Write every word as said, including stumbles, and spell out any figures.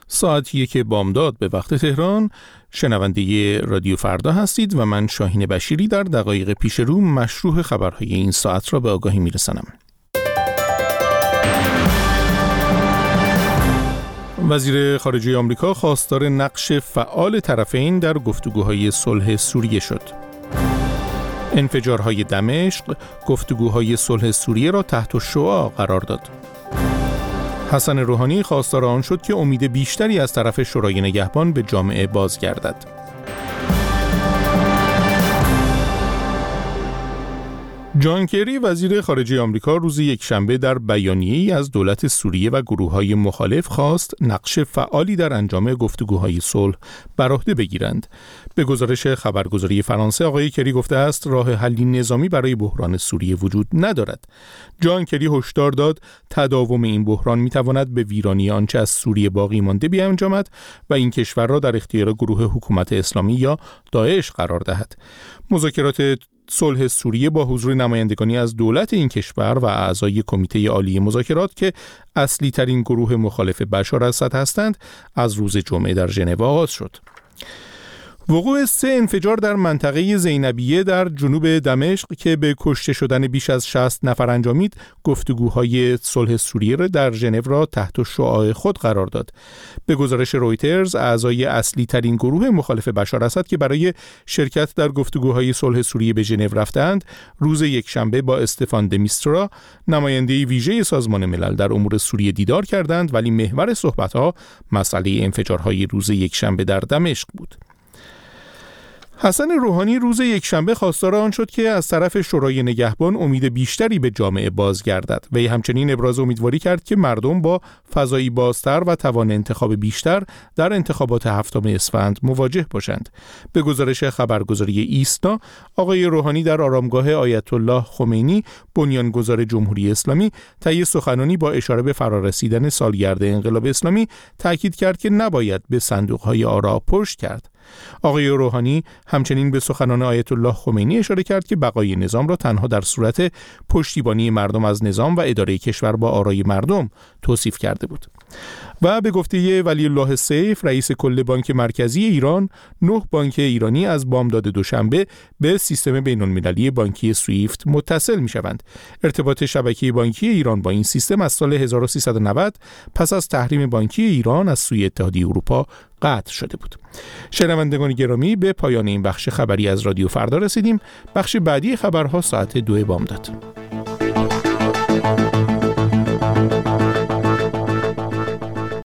ساعت یک بامداد به وقت تهران. شنونده رادیو فردا هستید و من شاهین بشیری در دقایق پیش رو مشروح خبرهای این ساعت را به آگاهی میرسانم. وزیر خارجه آمریکا خواستار نقش فعال طرفین در گفتگوهای صلح سوریه شد. انفجارهای دمشق گفتگوهای صلح سوریه را تحت الشعاع قرار داد. حسن روحانی خواستار آن شد که امید بیشتری از طرف شورای نگهبان به جامعه بازگردد. جان کری وزیر خارجه آمریکا روز یکشنبه در بیانیه‌ای از دولت سوریه و گروه‌های مخالف خواست نقش فعالی در انجام گفتگوهای صلح بر عهده بگیرند. به گزارش خبرگزاری فرانسه آقای کری گفته است راه حلی نظامی برای بحران سوریه وجود ندارد. جان کری هشدار داد تداوم این بحران می‌تواند به ویرانی آنچه از سوریه باقی مانده بیانجامد و این کشور را در اختیار گروه حکومت اسلامی یا داعش قرار دهد. مذاکرات صلح سوریه با حضور نمایندگانی از دولت این کشور و اعضای کمیته عالی مذاکرات که اصلی ترین گروه مخالف بشار اسد هستند از روز جمعه در ژنو آغاز شد. وقوع سه انفجار در منطقه زینبیه در جنوب دمشق که به کشته شدن بیش از شصت نفر انجامید، گفتگوهای صلح سوریه را در ژنو را تحت شعاع خود قرار داد. به گزارش رویترز، اعضای اصلی ترین گروه مخالف بشار اسد که برای شرکت در گفتگوهای صلح سوریه به ژنو رفتند، روز یکشنبه با استفان د میسترا، نماینده ویژه سازمان ملل در امور سوریه دیدار کردند، ولی محور صحبت‌ها مسئله انفجارهای روز یکشنبه در دمشق بود. حسن روحانی روز یکشنبه خواستار آن شد که از طرف شورای نگهبان امید بیشتری به جامعه بازگردد. وی همچنین ابراز امیدواری کرد که مردم با فضایی بازتر و توان انتخاب بیشتر در انتخابات هفتم اسفند مواجه باشند. به گزارش خبرگزاری ایسنا، آقای روحانی در آرامگاه آیت الله خمینی، بنیانگذار جمهوری اسلامی، طی سخنرانی با اشاره به فرارسیدن سالگرد انقلاب اسلامی تاکید کرد که نباید به صندوق‌های آرا پشت کرد. آقای روحانی همچنین به سخنان آیت الله خمینی اشاره کرد که بقای نظام را تنها در صورت پشتیبانی مردم از نظام و اداره کشور با آرای مردم توصیف کرده بود. و به گفته ولی الله سیف، رئیس کل بانک مرکزی ایران، نه بانک ایرانی از بامداد دوشنبه به سیستم بین‌المللی بانکی سویفت متصل می‌شوند. ارتباط شبکه بانکی ایران با این سیستم از سال هزار و سیصد و نود پس از تحریم بانکی ایران از سوی اتحادیه اروپا قطع شده بود. شنوندگان گرامی، به پایان این بخش خبری از رادیو فردا رسیدیم. بخش بعدی خبرها ساعت دو بامداد.